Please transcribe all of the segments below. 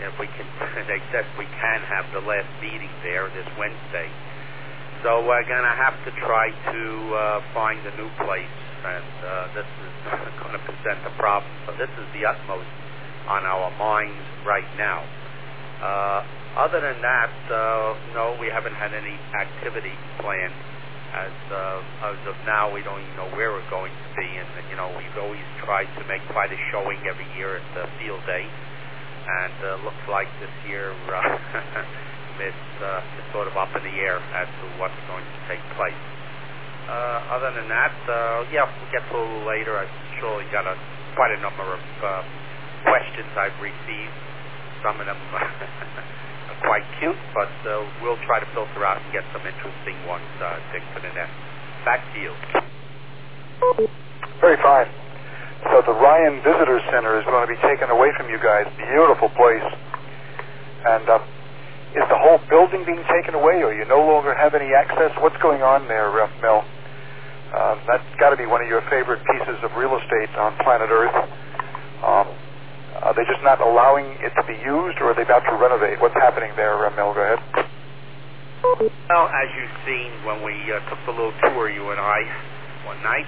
if we can, they said we can have the last meeting there this Wednesday. So we're going to have to try to find a new place, and this is going to present a problem. So this is the utmost on our minds right now. Other than that, no, we haven't had any activity planned. As of now, we don't even know where we're going to be, and we've always tried to make quite a showing every year at the field day, and looks like this year it's sort of up in the air as to what's going to take place. Other than that, we'll get to a little later. I've surely got quite a number of questions I've received. Some of them are quite cute, but we'll try to filter out and get some interesting ones, Dick, for the net. Back to you. Very fine. So the Ryan Visitor Center is going to be taken away from you guys. Beautiful place. And is the whole building being taken away, or you no longer have any access? What's going on there, Mel? That's got to be one of your favorite pieces of real estate on planet Earth. Are they just not allowing it to be used, or are they about to renovate? What's happening there, Mel? Go ahead. Well, as you've seen when we took the little tour, you and I, one night,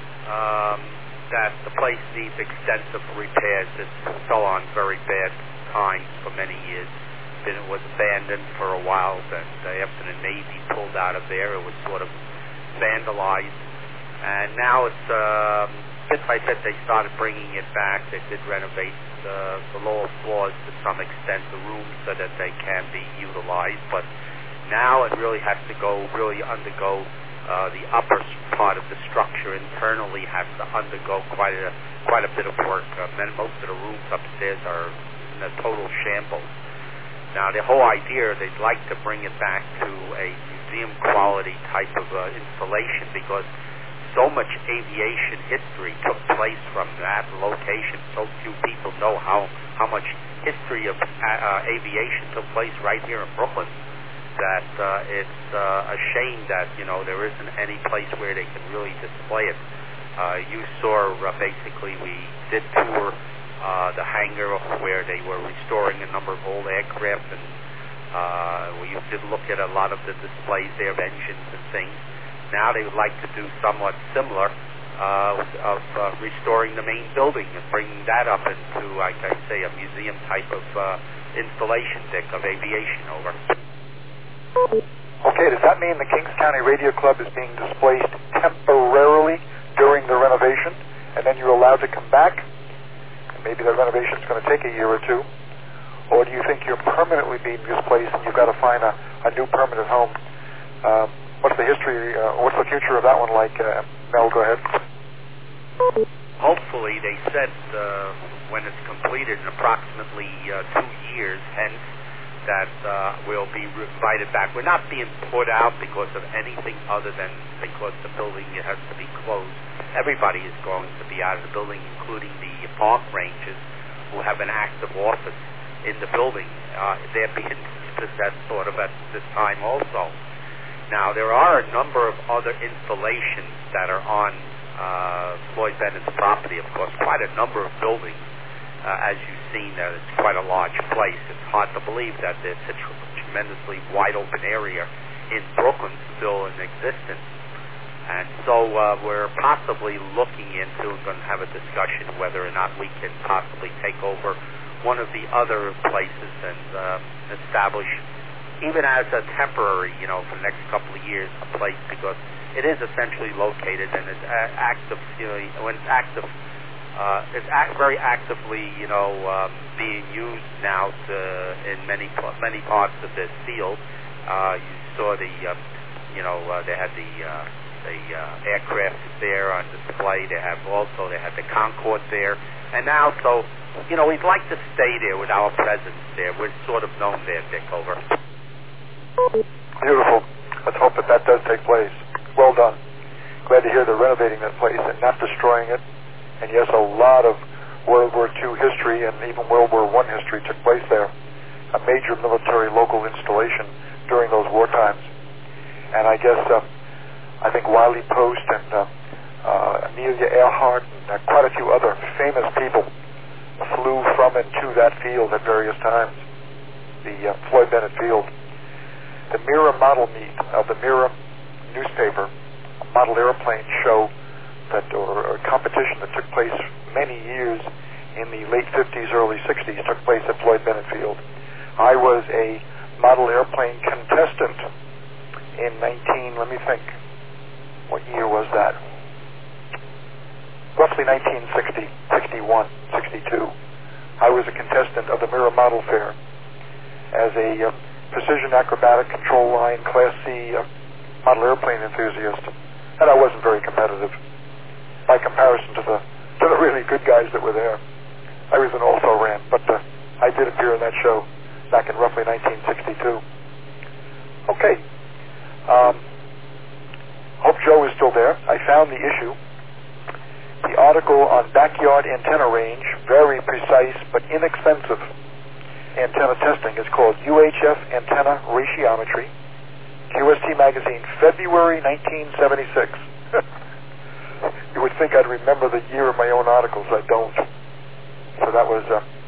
that the place needs extensive repairs. It's fell on very bad times for many years. Then it was abandoned for a while, and after the Navy pulled out of there, it was sort of vandalized. And now it's, bit by bit, they started bringing it back. They did renovate the lower floors to some extent, the rooms, so that they can be utilized. But now it really has to undergo the upper part of the structure internally has to undergo quite a bit of work. Most of the rooms upstairs are in a total shambles. Now, the whole idea, they'd like to bring it back to a museum quality type of installation, because so much aviation history took place from that location. So few people know how much history of aviation took place right here in Brooklyn, that it's a shame that there isn't any place where they can really display it. You saw basically we did tour the hangar where they were restoring a number of old aircraft, and we did look at a lot of the displays there of engines and things. Now they would like to do somewhat similar of restoring the main building and bringing that up into, like I say, a museum type of installation, Dick, of aviation. Over. Okay, does that mean the Kings County Radio Club is being displaced temporarily during the renovation, and then you're allowed to come back? And maybe the renovation is going to take a year or two. Or do you think you're permanently being displaced and you've got to find a new permanent home? What's the history, what's the future of that one like? Mel, go ahead. Hopefully, they said when it's completed in approximately 2 years, hence, that we'll be invited back. We're not being put out because of anything other than because the building has to be closed. Everybody is going to be out of the building, including the park rangers who have an active office in the building. They're being possessed sort of at this time also. Now, there are a number of other installations that are on Floyd Bennett's property, of course, quite a number of buildings. As you've seen, it's quite a large place. It's hard to believe that there's a tremendously wide open area in Brooklyn still in existence. And so we're possibly looking into, we're going to have a discussion whether or not we can possibly take over one of the other places and establish, even as a temporary, for the next couple of years, a place, because it is essentially located and it's active, when it's active, it's very actively, being used now in many parts of this field. You saw they had the aircraft there on display. They had the Concorde there, and now we'd like to stay there with our presence there. We're sort of known there, Dick. Over. Beautiful. Let's hope that does take place. Well done. Glad to hear they're renovating that place and not destroying it. And yes, a lot of World War II history and even World War I history took place there. A major military local installation during those war times. And I guess, I think Wiley Post and Amelia Earhart and quite a few other famous people flew from and to that field at various times. the Floyd Bennett Field. The Mirror model meet of the Mirror newspaper, a model airplane show or competition that took place many years in the late 50s, early 60s, took place at Floyd Bennett Field. I was a model airplane contestant in let me think, what year was that? Roughly 1960, 61, 62. I was a contestant of the Mirror Model Fair as a precision acrobatic control line Class C model airplane enthusiast, and I wasn't very competitive by comparison to the really good guys that were there. I was an also-ran, but I did appear in that show back in roughly 1962. Okay. Hope Joe is still there. I found the issue. The article on backyard antenna range, very precise but inexpensive antenna testing, is called UHF Antenna Ratiometry, QST Magazine, February 1976. You would think I'd remember the year of my own articles. I don't. So that was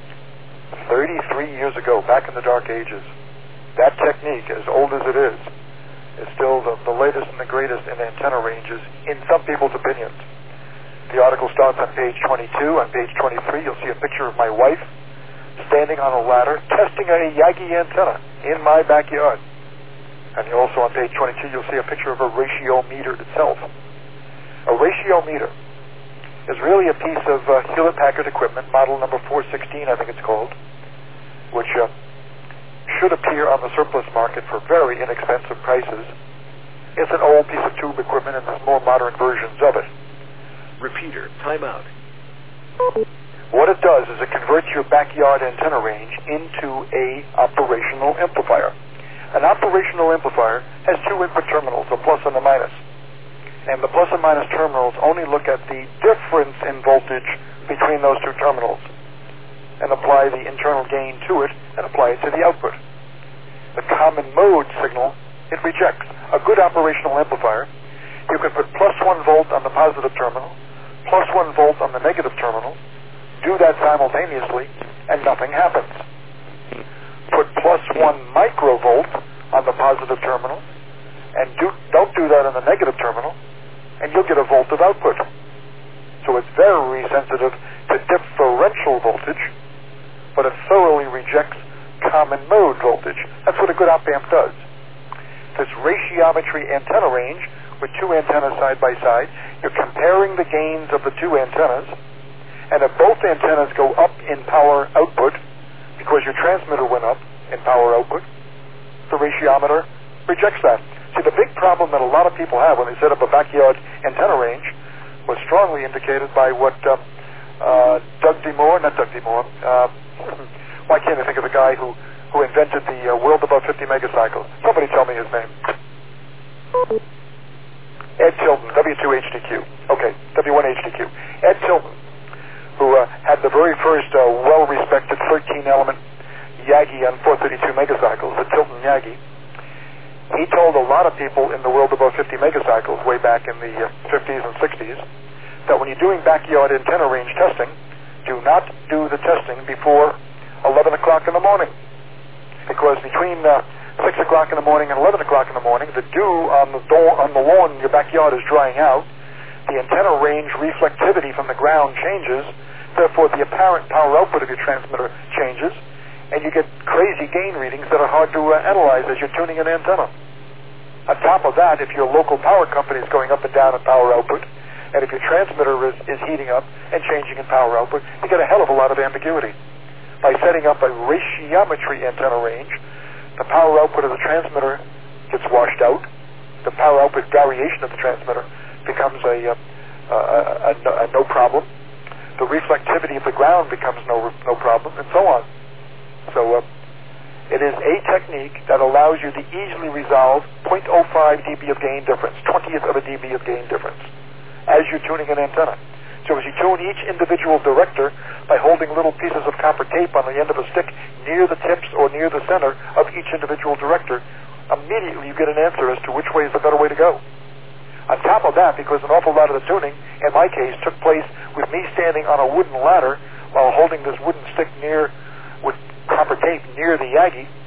33 years ago, back in the dark ages. That technique, as old as it is still the latest and the greatest in antenna ranges, in some people's opinions. The article starts on page 22. On page 23, you'll see a picture of my wife standing on a ladder testing a Yagi antenna in my backyard. And also on page 22, you'll see a picture of a ratiometer itself. A ratiometer is really a piece of Hewlett-Packard equipment, model number 416, I think it's called, which should appear on the surplus market for very inexpensive prices. It's an old piece of tube equipment, and there's more modern versions of it. Repeater, timeout. What it does is it converts your backyard antenna range into a operational amplifier. An operational amplifier has two input terminals, a plus and a minus. And the plus and minus terminals only look at the difference in voltage between those two terminals and apply the internal gain to it and apply it to the output. The common mode signal, it rejects. A good operational amplifier, you can put plus 1 volt on the positive terminal, plus 1 volt on the negative terminal, do that simultaneously, and nothing happens. Put plus 1 microvolt on the positive terminal, and don't do that on the negative terminal, and you'll get a volt of output. So it's very sensitive to differential voltage, but it thoroughly rejects common mode voltage. That's what a good op-amp does. This ratiometry antenna range, with two antennas side by side, you're comparing the gains of the two antennas, and if both antennas go up in power output, because your transmitter went up in power output, the ratiometer rejects that. See, the big problem that a lot of people have when they set up a backyard antenna range was strongly indicated by what why can't I think of the guy who invented the world above 50 megacycles? Somebody tell me his name. Ed Tilton, W2HDQ. Okay, W1HDQ. Ed Tilton, who had the very first well-respected 13-element Yagi on 432 megacycles, the Tilton Yagi. He told a lot of people in the world above 50 megacycles way back in the 50s and 60s that when you're doing backyard antenna range testing, do not do the testing before 11 o'clock in the morning. Because between 6 o'clock in the morning and 11 o'clock in the morning, the dew on the lawn in your backyard is drying out, the antenna range reflectivity from the ground changes, therefore the apparent power output of your transmitter changes, and you get crazy gain readings that are hard to analyze as you're tuning an antenna. On top of that, if your local power company is going up and down in power output, and if your transmitter is heating up and changing in power output, you get a hell of a lot of ambiguity. By setting up a ratiometry antenna range, the power output of the transmitter gets washed out, the power output variation of the transmitter becomes a no problem, the reflectivity of the ground becomes no problem, and so on. So it is a technique that allows you to easily resolve 0.05 dB of gain difference, 20th of a dB of gain difference, as you're tuning an antenna. So as you tune each individual director by holding little pieces of copper tape on the end of a stick near the tips or near the center of each individual director, immediately you get an answer as to which way is the better way to go. On top of that, because an awful lot of the tuning, in my case, took place with me standing on a wooden ladder while holding this wooden stick with copper tape near the Yagi,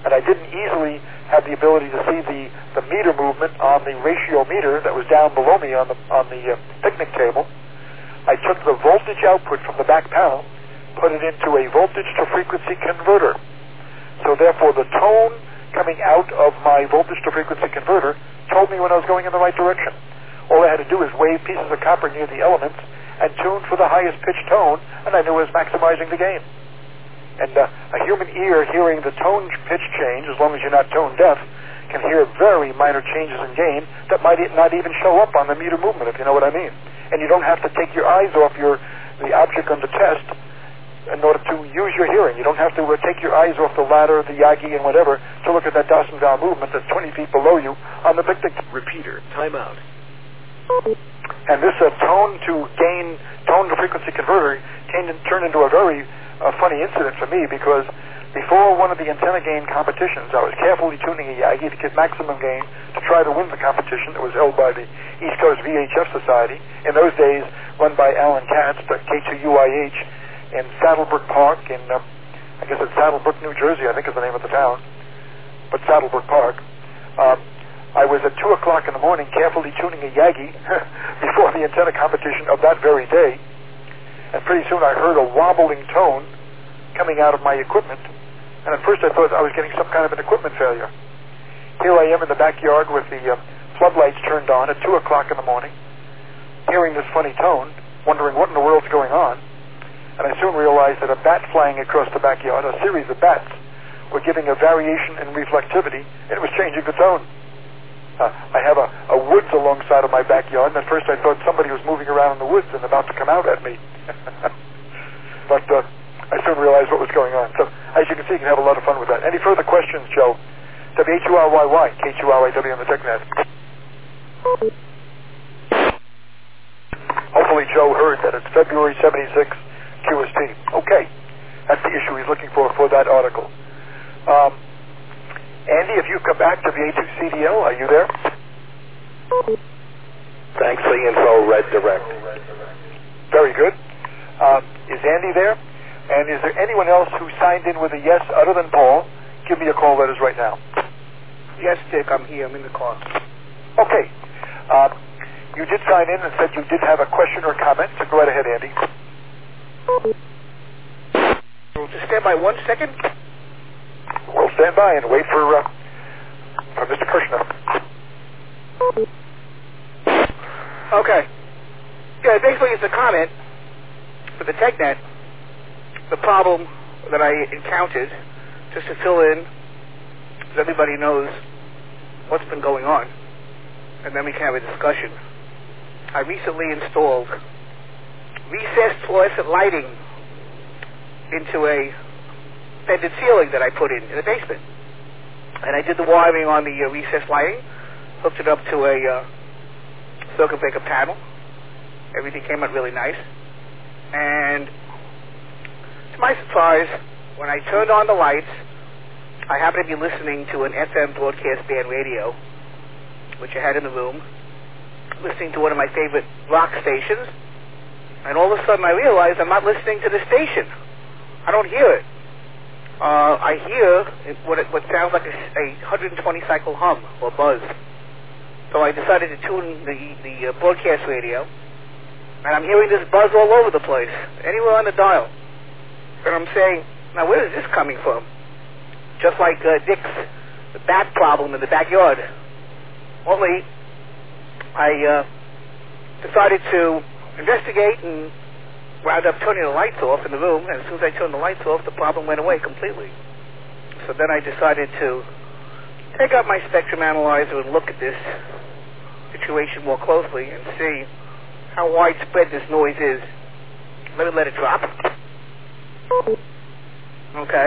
and I didn't easily have the ability to see the meter movement on the ratio meter that was down below me on the picnic table. I took the voltage output from the back panel, put it into a voltage to frequency converter. So therefore the tone coming out of my voltage to frequency converter told me when I was going in the right direction. All I had to do is wave pieces of copper near the elements and tune for the highest pitched tone, and I knew I was maximizing the gain. And a human ear hearing the tone pitch change, as long as you're not tone deaf, can hear very minor changes in gain that might not even show up on the meter movement, if you know what I mean. And you don't have to take your eyes off the object under test in order to use your hearing. You don't have to take your eyes off the ladder, the Yagi, and whatever to look at that Dawson-Down movement that's 20 feet below you on the picnic. Repeater, timeout. And this tone to frequency converter turned into a very funny incident for me, because before one of the antenna gain competitions, I was carefully tuning a Yagi to get maximum gain to try to win the competition that was held by the East Coast VHF Society, in those days run by Alan Katz, the K2UIH, in Saddlebrook Park, I guess it's Saddlebrook, New Jersey, I think is the name of the town, but Saddlebrook Park. I was at 2 o'clock in the morning carefully tuning a Yagi before the antenna competition of that very day, and pretty soon I heard a wobbling tone coming out of my equipment, and at first I thought I was getting some kind of an equipment failure. Here I am in the backyard with the floodlights turned on at 2 o'clock in the morning, hearing this funny tone, wondering what in the world's going on, and I soon realized that a bat flying across the backyard, a series of bats, were giving a variation in reflectivity, and it was changing the tone. I have a woods alongside of my backyard, and at first I thought somebody was moving around in the woods and about to come out at me. But I soon realized what was going on. So, as you can see, you can have a lot of fun with that. Any further questions, Joe? W-H-U-R-Y-Y, K2RYW on the TechNet. Hopefully Joe heard that it's February 76 QST. Okay, that's the issue he's looking for that article. Andy, if you come back to VA2CDL, are you there? Thanks for the info, Red Direct. Very good. Is Andy there? And is there anyone else who signed in with a yes other than Paul? Give me a call letters right now. Yes, Dick, I'm here. I'm in the car. Okay. You did sign in and said you did have a question or comment, so go right ahead, Andy. Just stand by 1 second. We'll stand by and wait for Mr. Kirshner. Okay. Yeah, basically it's a comment for the TechNet. The problem that I encountered, just to fill in, so everybody knows what's been going on, and then we can have a discussion. I recently installed recessed fluorescent lighting into a vented ceiling that I put in the basement. And I did the wiring on the recessed lighting, hooked it up to a circuit breaker panel. Everything came out really nice. And to my surprise, when I turned on the lights, I happened to be listening to an FM broadcast band radio, which I had in the room, listening to one of my favorite rock stations, and all of a sudden I realized I'm not listening to the station. I don't hear it. I hear what sounds like a 120 cycle hum or buzz. So I decided to tune the broadcast radio, and I'm hearing this buzz all over the place, anywhere on the dial. And I'm saying, now where is this coming from? Just like Dick's bat problem in the backyard. Only I decided to investigate and wound up turning the lights off in the room, and as soon as I turned the lights off, the problem went away completely. So then I decided to take out my spectrum analyzer and look at this situation more closely and see how widespread this noise is. Let it drop. Okay.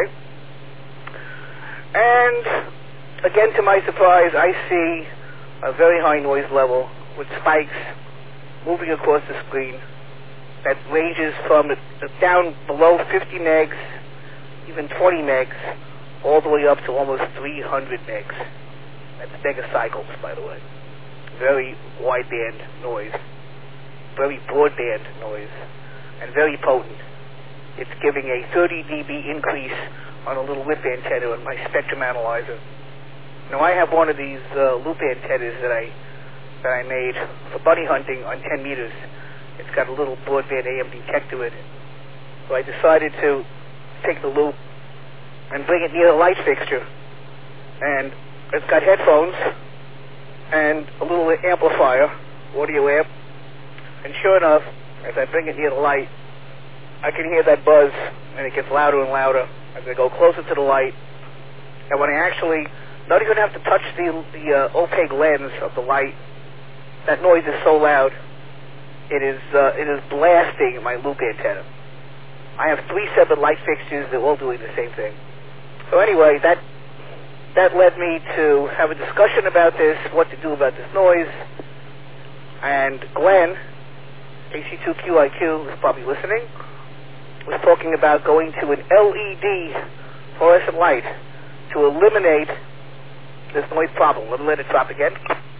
And again, to my surprise, I see a very high noise level with spikes moving across the screen that ranges from down below 50 megs, even 20 megs, all the way up to almost 300 megs. That's megacycles, by the way. Very wideband noise, very broadband noise, and very potent. It's giving a 30 dB increase on a little whip antenna on my spectrum analyzer. Now I have one of these loop antennas that I made for bunny hunting on 10 meters. It's got a little broadband AM detector in it. So I decided to take the loop and bring it near the light fixture. And it's got headphones and a little amplifier, audio amp. And sure enough, as I bring it near the light, I can hear that buzz, and it gets louder and louder as I go closer to the light. And when I actually not even have to touch the opaque lens of the light, that noise is so loud, it is blasting my loop antenna. I have 3 separate light fixtures that are all doing the same thing. So anyway, that led me to have a discussion about this, what to do about this noise. And Glenn, AC2QIQ, who's probably listening, was talking about going to an LED fluorescent light to eliminate this noise problem. Let it drop again.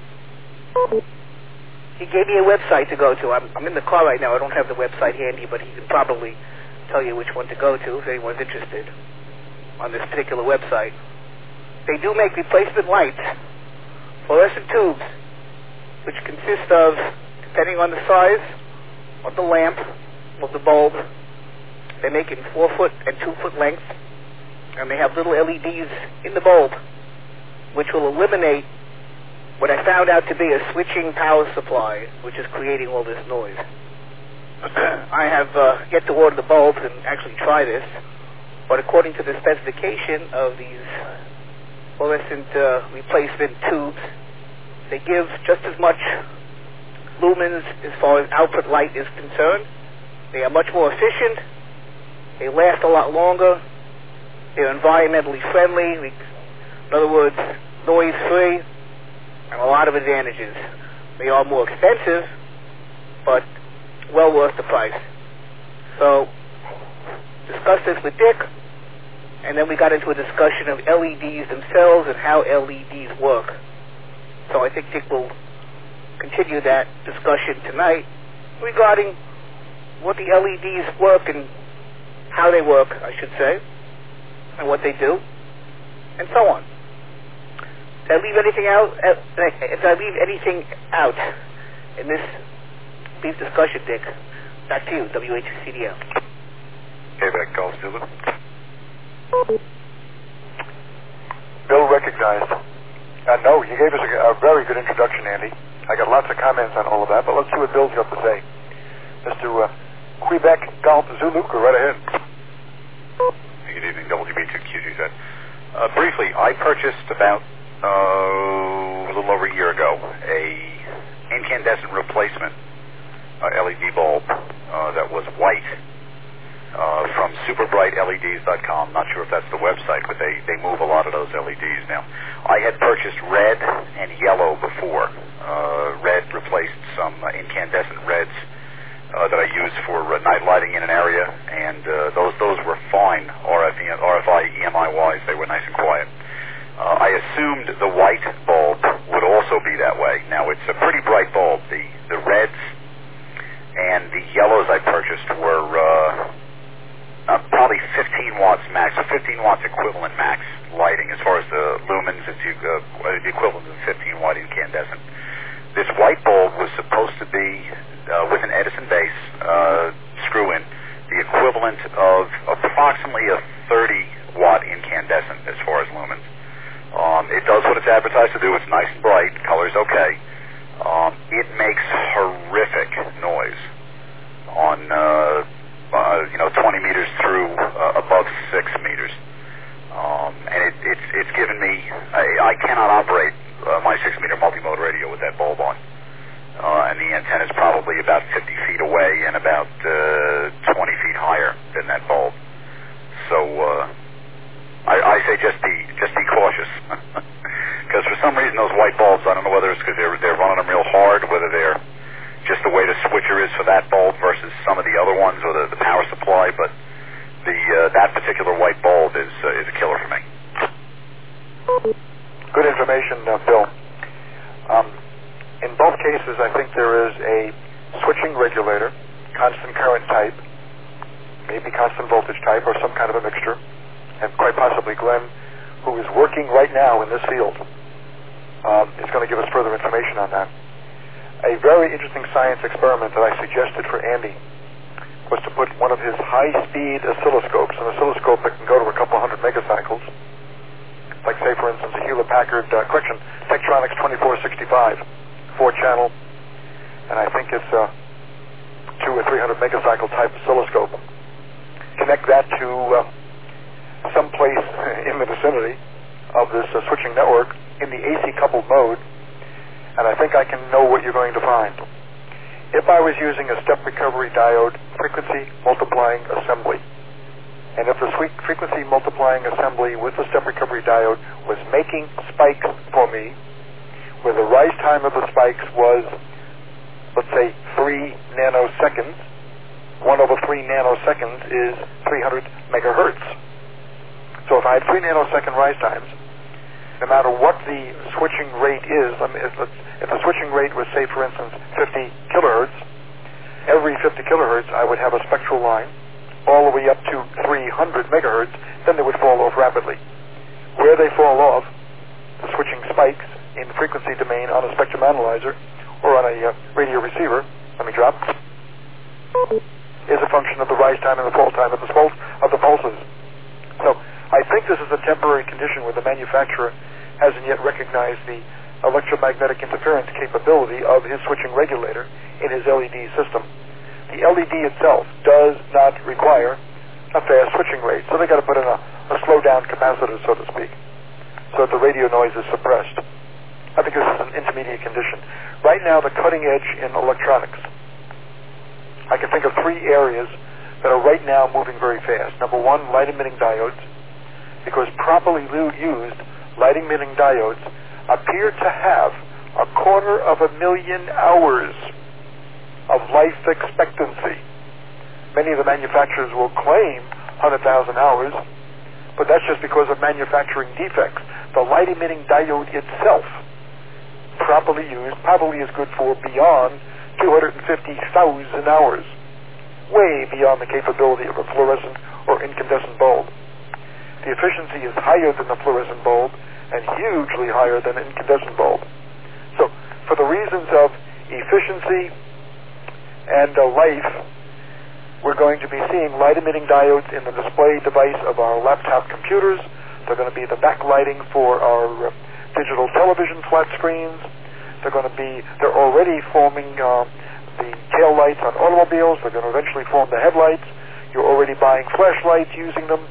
He gave me a website to go to. I'm in the car right now. I don't have the website handy, but he can probably tell you which one to go to if anyone's interested on this particular website. They do make replacement lights, fluorescent tubes, which consist of, depending on the size of the lamp, of the bulb, they make it in 4-foot and 2-foot length, and they have little LEDs in the bulb, which will eliminate what I found out to be a switching power supply, which is creating all this noise. I have yet to order the bulbs and actually try this, but according to the specification of these fluorescent replacement tubes, they give just as much lumens as far as output light is concerned. They are much more efficient. They last a lot longer. They're environmentally friendly. In other words, noise-free, and a lot of advantages. They are more expensive, but well worth the price. So, discussed this with Dick, and then we got into a discussion of LEDs themselves and how LEDs work. So I think Dick will continue that discussion tonight regarding what the LEDs work and how they work, I should say, and what they do, and so on. Did I leave anything out? Did I leave anything out in this brief discussion, Dick? Back to you, WH2CDL. Quebec Golf Zulu. Bill recognized. No, he gave us a very good introduction, Andy. I got lots of comments on all of that, but let's see what Bill's got to say. Mr. Quebec Golf Zulu, go right ahead. Good evening, WB2QGZ. Briefly, I purchased about a little over a year ago a incandescent replacement LED bulb that was white from superbrightleds.com. Not sure if that's the website, but they move a lot of those LEDs now. I had purchased red and yellow before. Red replaced some incandescent reds that I use for night lighting in an area, and those were fine RFI EMI wise. They were nice and quiet. I assumed the white bulb would also be that way. Now it's a pretty bright bulb. The reds and the yellows I purchased were probably 15 watts max, so 15 watts equivalent max lighting. As far as the lumens, it's the equivalent of 15 watt incandescent. This white bulb was supposed to be with an Edison base screw-in, the equivalent of approximately a 30 watt incandescent as far as lumens. It does what it's advertised to do. It's nice and bright. Color's okay. It makes horrific noise on 20 meters through above 6 meters, and it's given me. I cannot operate my 6-meter multimode radio with that bulb on, and the antenna is probably about 50 feet away and about 20 feet higher than that bulb. So I say just be cautious, because for some reason those white bulbs, I don't know whether it's because they're running them real hard, whether they're just the way the switcher is for that bulb versus some of the other ones, or the power supply, but that particular white bulb is a killer for me. Good information, Bill. In both cases, I think there is a switching regulator, constant current type, maybe constant voltage type, or some kind of a mixture, and quite possibly Glenn, who is working right now in this field, is going to give us further information on that. A very interesting science experiment that I suggested for Andy was to put one of his high-speed oscilloscopes, an oscilloscope that can go to a couple hundred megacycles, like, say, for instance, a Hewlett-Packard, Tektronix 2465, 4-channel, and I think it's 200 or 300 megacycle type oscilloscope. Connect that to some place in the vicinity of this switching network in the AC coupled mode, and I think I can know what you're going to find. If I was using a step recovery diode frequency multiplying assembly, and if the frequency multiplying assembly with the step recovery diode was making spikes for me, where the rise time of the spikes was, let's say, 3 nanoseconds, 1 over 3 nanoseconds is 300 megahertz. So if I had 3 nanosecond rise times, no matter what the switching rate is, if the switching rate was, say, for instance, 50 kilohertz, every 50 kilohertz I would have a spectral line all the way up to 300 megahertz, then they would fall off rapidly. Where they fall off, the switching spikes in the frequency domain on a spectrum analyzer or on a radio receiver, let me drop, is a function of the rise time and the fall time of the pulses. So I think this is a temporary condition where the manufacturer hasn't yet recognized the electromagnetic interference capability of his switching regulator in his LED system. The LED itself does not require a fast switching rate, so they got to put in a slow-down capacitor, so to speak, so that the radio noise is suppressed. I think this is an intermediate condition. Right now, the cutting edge in electronics, I can think of 3 areas that are right now moving very fast. Number 1, light-emitting diodes, because properly used, light-emitting diodes appear to have 250,000 hours of life expectancy. Many of the manufacturers will claim 100,000 hours, but that's just because of manufacturing defects. The light-emitting diode itself, properly used, probably is good for beyond 250,000 hours, way beyond the capability of a fluorescent or incandescent bulb. The efficiency is higher than the fluorescent bulb and hugely higher than an incandescent bulb. So, for the reasons of efficiency and life, we're going to be seeing light-emitting diodes in the display device of our laptop computers. They're going to be the backlighting for our digital television flat screens. They're already forming the tail lights on automobiles. They're going to eventually form the headlights. You're already buying flashlights using them.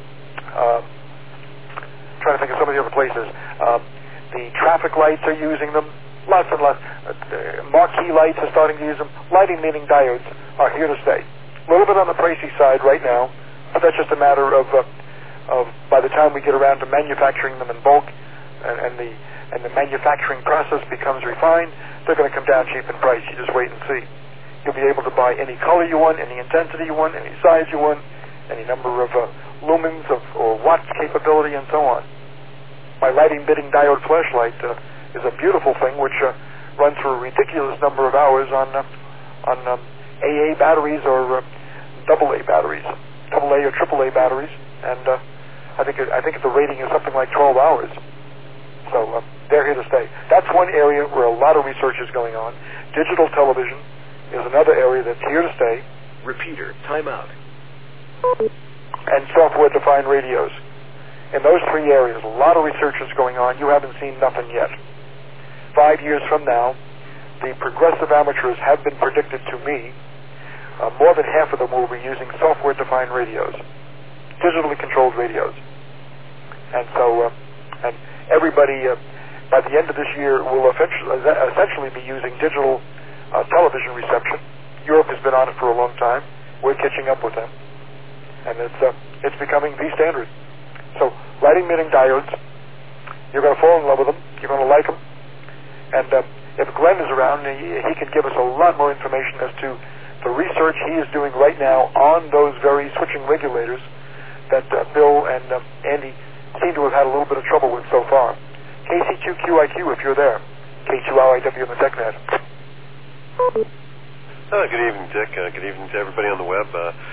Trying to think of some of the other places. The traffic lights are using them. Lots and lots. Marquee lights are starting to use them. Light-emitting diodes are here to stay. A little bit on the pricey side right now, but that's just a matter of by the time we get around to manufacturing them in bulk and the manufacturing process becomes refined, they're going to come down cheap in price. You just wait and see. You'll be able to buy any color you want, any intensity you want, any size you want, any number of lumens or watts capability, and so on. My light-emitting diode flashlight is a beautiful thing which runs for a ridiculous number of hours on AA batteries or AA batteries, AA or AAA batteries, and I think the rating is something like 12 hours. So they're here to stay. That's one area where a lot of research is going on. Digital television is another area that's here to stay. Repeater, timeout. And software-defined radios. In those 3 areas, a lot of research is going on. You haven't seen nothing yet. 5 years from now, the progressive amateurs have been predicted to me. More than half of them will be using software-defined radios, digitally controlled radios. And so, and everybody, by the end of this year, will essentially be using digital television reception. Europe has been on it for a long time. We're catching up with them. And it's becoming the standard. So, light-emitting diodes, you're going to fall in love with them. You're going to like them. And if Glenn is around, he can give us a lot more information as to the research he is doing right now on those very switching regulators that Bill and Andy seem to have had a little bit of trouble with so far. KC2QIQ, if you're there. K2RIW on the TechNet. Good evening, Dick. Good evening to everybody on the web.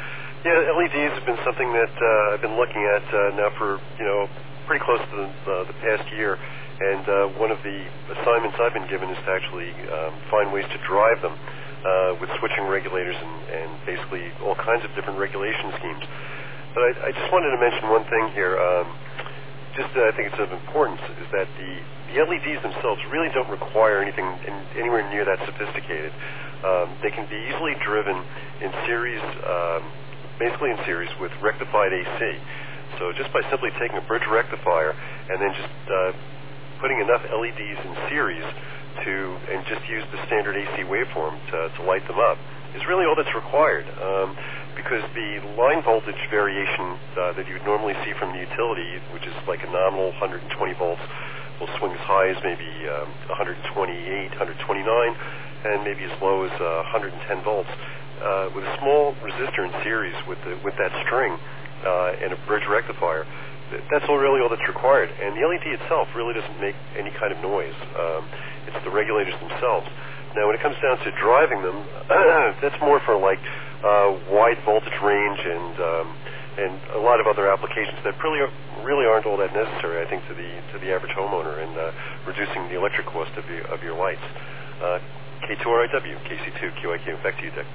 Yeah, LEDs have been something that I've been looking at now for, pretty close to the past year. And one of the assignments I've been given is to actually find ways to drive them with switching regulators and basically all kinds of different regulation schemes. But I just wanted to mention one thing here. I think it's of importance, is that the LEDs themselves really don't require anything anywhere near that sophisticated. They can be easily driven in series, basically in series with rectified AC. So just by simply taking a bridge rectifier and then just putting enough LEDs in series and just use the standard AC waveform to light them up is really all that's required. Because the line voltage variation that you would normally see from the utility, which is like a nominal 120 volts, will swing as high as maybe 128, 129, and maybe as low as 110 volts. With a small resistor in series with that string and a bridge rectifier, that's really all that's required. And the LED itself really doesn't make any kind of noise. It's the regulators themselves. Now, when it comes down to driving them, that's more for like wide voltage range and a lot of other applications that really aren't all that necessary, I think, to the average homeowner in reducing the electric cost of your lights. K2RIW, KC2QIQ. Back to you, Dick.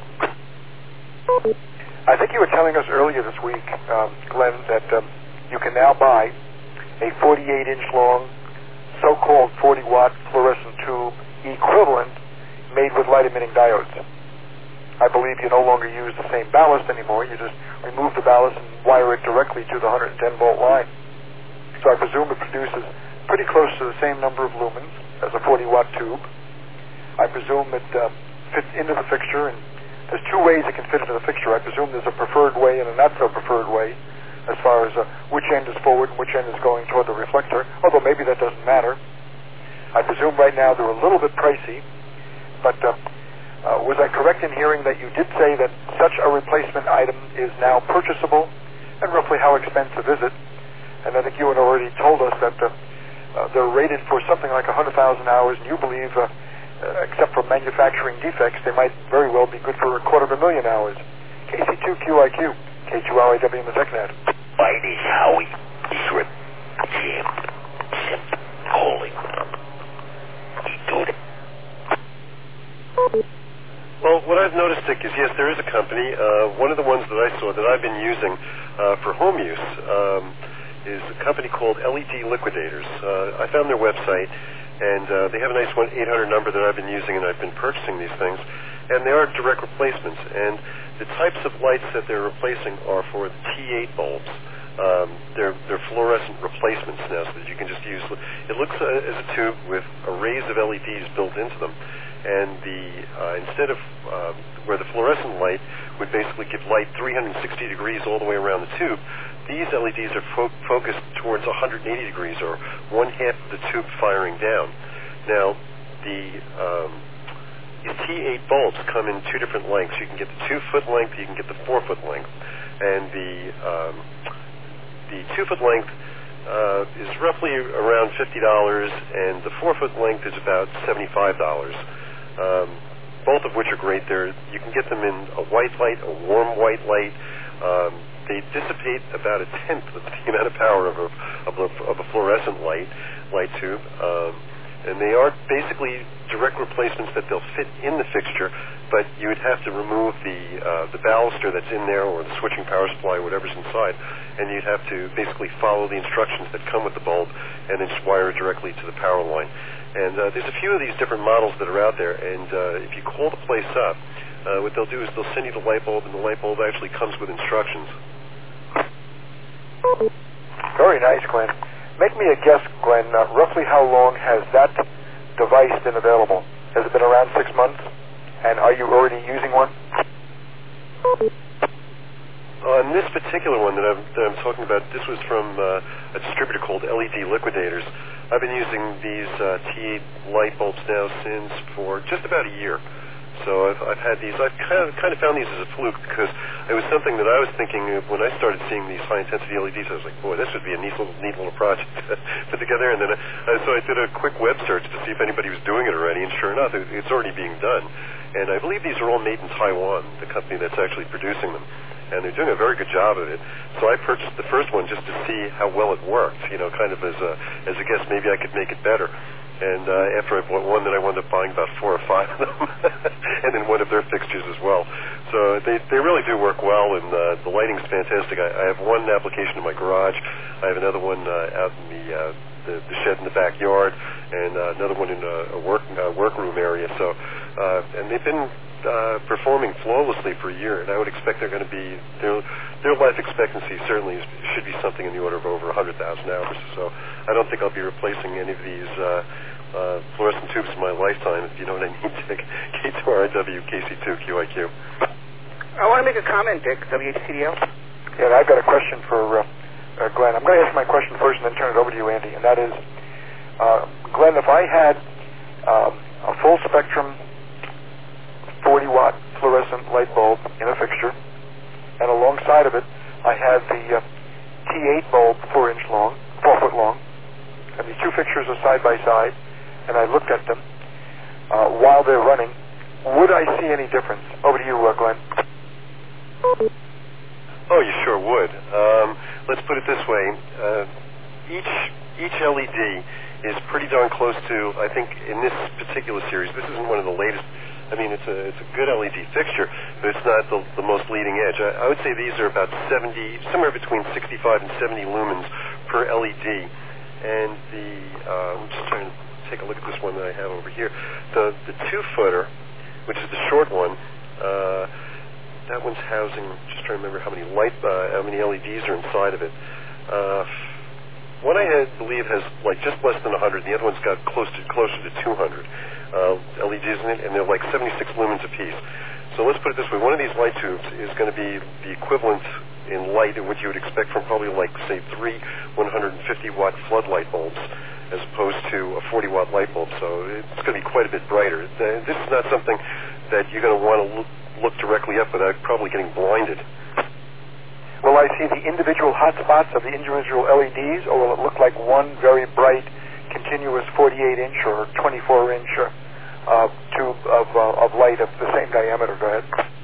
I think you were telling us earlier this week, Glenn, that you can now buy a 48-inch long, so-called 40-watt fluorescent tube equivalent made with light-emitting diodes. I believe you no longer use the same ballast anymore. You just remove the ballast and wire it directly to the 110-volt line. So I presume it produces pretty close to the same number of lumens as a 40-watt tube. I presume it fits into the fixture, and there's two ways it can fit into the fixture. I presume there's a preferred way and a not-so-preferred way as far as which end is forward and which end is going toward the reflector, although maybe that doesn't matter. I presume right now they're a little bit pricey, but was I correct in hearing that you did say that such a replacement item is now purchasable, and roughly how expensive is it? And I think you had already told us that they're rated for something like 100,000 hours, and you believe, except for manufacturing defects, they might very well be good for 250,000 hours. KC2QIQ, K2RIW in the TechNet. My name is Howie. Shrimp, jam, chip, calling. Well, what I've noticed, Dick, is yes, there is a company. One of the ones that I saw that I've been using for home use is a company called LED Liquidators. I found their website, and they have a nice 1-800 number that I've been using, and I've been purchasing these things. And they are direct replacements. And the types of lights that they're replacing are for the T8 bulbs. They're fluorescent replacements now, so that you can just use. It looks as a tube with arrays of LEDs built into them. And instead of where the fluorescent light would basically give light 360 degrees all the way around the tube, these LEDs are focused towards 180 degrees, or one half of the tube firing down. Now, these T8 bulbs come in two different lengths. You can get the 2-foot length, you can get the 4-foot length. And the 2-foot length is roughly around $50, and the 4-foot length is about $75. Both of which are great. You can get them in a white light, a warm white light. They dissipate about a tenth of the amount of power of a fluorescent light tube. And they are basically direct replacements that they'll fit in the fixture, but you would have to remove the baluster that's in there, or the switching power supply, whatever's inside, and you'd have to basically follow the instructions that come with the bulb and then just wire it directly to the power line. And there's a few of these different models that are out there, and if you call the place up, what they'll do is they'll send you the light bulb, and the light bulb actually comes with instructions. Very nice, Glenn. Make me a guess, Glenn. Roughly how long has that device been available? Has it been around 6 months? And are you already using one? On this particular one that I'm talking about, this was from a distributor called LED Liquidators. I've been using these T8 light bulbs now for just about a year. So I've had these. I've kind of found these as a fluke, because it was something that I was thinking of when I started seeing these high-intensity LEDs. I was like, boy, this would be a neat little project to put together. And then so I did a quick web search to see if anybody was doing it already, and sure enough, it's already being done. And I believe these are all made in Taiwan, the company that's actually producing them. and they're doing a very good job of it. So I purchased the first one just to see how well it worked, kind of as a guess, maybe I could make it better. And after I bought one, then I wound up buying about 4 or 5 of them, and then one of their fixtures as well. So they really do work well, and the lighting's fantastic. I have one application in my garage. I have another one out in the shed in the backyard, and another one in a workroom area. So, and they've been performing flawlessly for a year, and I would expect they're going to be their life expectancy certainly should be something in the order of over 100,000 hours. So I don't think I'll be replacing any of these fluorescent tubes in my lifetime, if you know what I mean, Dick. K2RW, KC2, QIQ. I want to make a comment, Dick, WHCDL. Yeah, and I've got a question for Glenn. I'm going to ask my question first and then turn it over to you, Andy, and that is, Glenn, if I had a full spectrum 40-watt fluorescent light bulb in a fixture, and alongside of it I had the T8 bulb 4 foot long, and these two fixtures are side by side, and I looked at them while they're running, would I see any difference? Over to you, Glenn. Oh, you sure would. Let's put it this way. Each LED is pretty darn close to, I think, in this particular series, this isn't one of the latest. I mean, it's a good LED fixture, but it's not the most leading edge. I would say these are about 70, somewhere between 65 and 70 lumens per LED. And I'm just trying to take a look at this one that I have over here. The 2-footer, which is the short one, that one's housing, just trying to remember how many LEDs are inside of it. One I believe has like just less than 100. The other one's got closer to 200 LEDs in it, and they're like 76 lumens apiece. So let's put it this way: one of these light tubes is going to be the equivalent in light in what you would expect from probably like say 3 150-watt floodlight bulbs, as opposed to a 40-watt light bulb. So it's going to be quite a bit brighter. This is not something that you're going to want to look directly up without probably getting blinded. Will I see the individual hotspots of the individual LEDs, or will it look like one very bright, continuous 48-inch or 24-inch tube of light of the same diameter? Go ahead.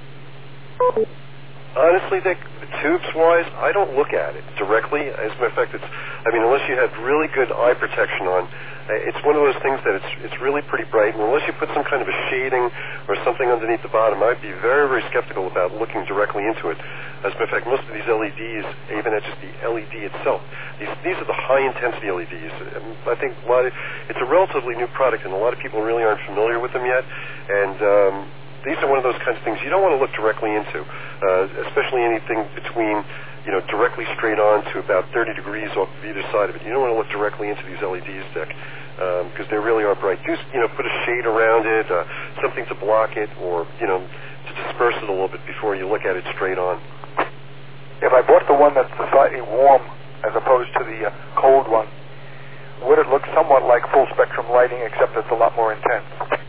Honestly, Dick, tubes-wise, I don't look at it directly. As a matter of fact, unless you have really good eye protection on, it's one of those things that it's really pretty bright, and unless you put some kind of a shading or something underneath the bottom, I'd be very, very skeptical about looking directly into it. As a matter of fact, most of these LEDs, even at just the LED itself, these are the high-intensity LEDs. I think it's a relatively new product, and a lot of people really aren't familiar with them yet, and these are one of those kinds of things you don't want to look directly into, especially anything between, directly straight on to about 30 degrees off of either side of it. You don't want to look directly into these LEDs, Dick, because they really are bright. Just, put a shade around it, something to block it, or, to disperse it a little bit before you look at it straight on. If I bought the one that's slightly warm as opposed to the cold one, would it look somewhat like full spectrum lighting, except it's a lot more intense?